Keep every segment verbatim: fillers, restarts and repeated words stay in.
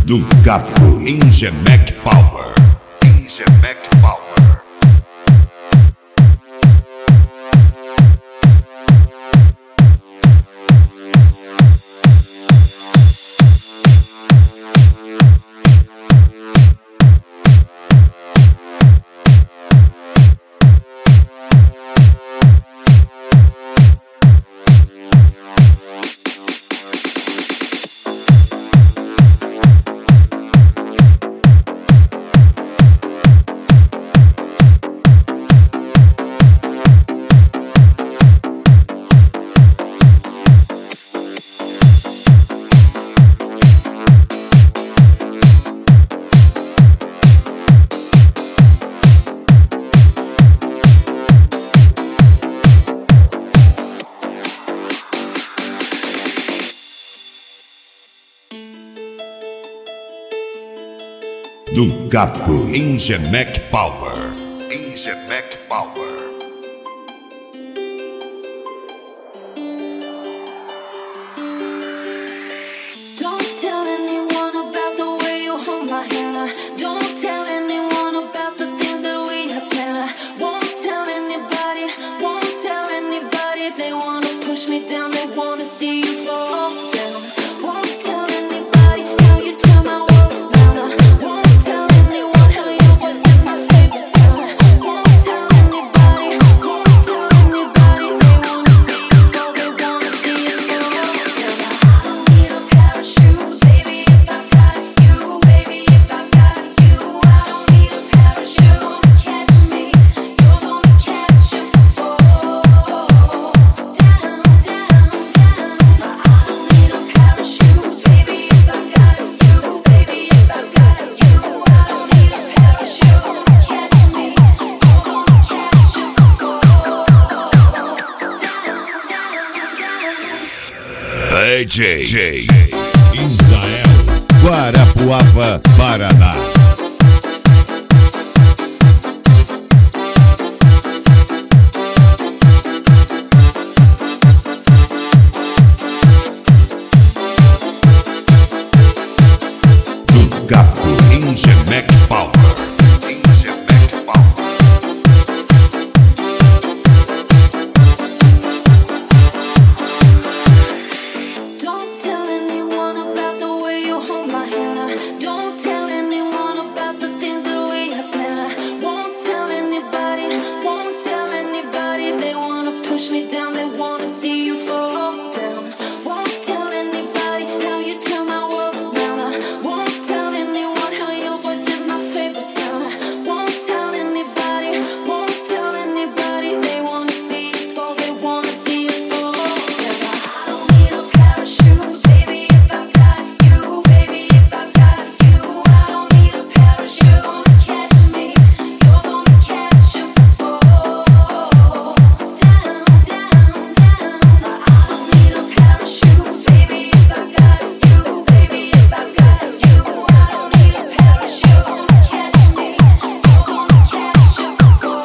do Capo Ingemec Power. Ingemec Power. Do Capo Ingemec Power. Ingemec Power. Don't tell anyone about the way you hold my hand. Don't tell anyone about the things that we have planned. Won't tell anybody, won't tell anybody. They wanna push me down, they wanna see you fall down. Won't tell anybody how you turn my world around. Won't tell anyone how your voice is my favorite sound. Won't tell anybody, won't tell anybody. They wanna see you fall, they wanna see you fall down. I don't need a parachute, baby, if I got you, baby, if I got you. I don't need a parachute to catch me. You're gonna catch your fall down, down, down. But I don't need a parachute, baby, if I got you, baby, if I got you. I don't need a parachute to catch me. You're gonna catch your fall down, down, down. D J Israel, Guarapuava, Paraná. Do Capo Ingemec Power. Ingemec Power. Don't tell anyone about the way you hold my hand. Don't tell anyone about the things that we have planned. Won't tell anybody, won't tell anybody. They wanna push me down, they wanna see you fall down. Won't tell anybody how you turn my world around. Won't tell anyone how your voice is my favorite sound. Won't tell anybody, won't tell anybody. They wanna see us fall, they wanna see us fall down. I don't need a parachute, baby, if I got you, baby, if I got you. I don't need a parachute to catch me. You're gonna catch your fall down, down, down. But I don't need a parachute, baby, if I got you, baby, if I got you. I don't need a parachute to catch me. You're gonna catch your fall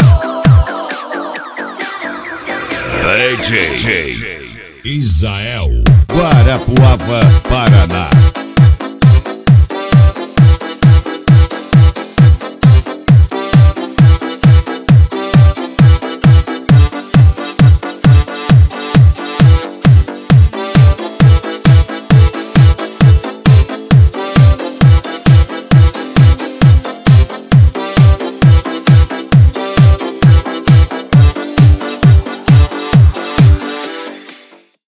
down, down. D J Israel, Guarapuava, Paraná.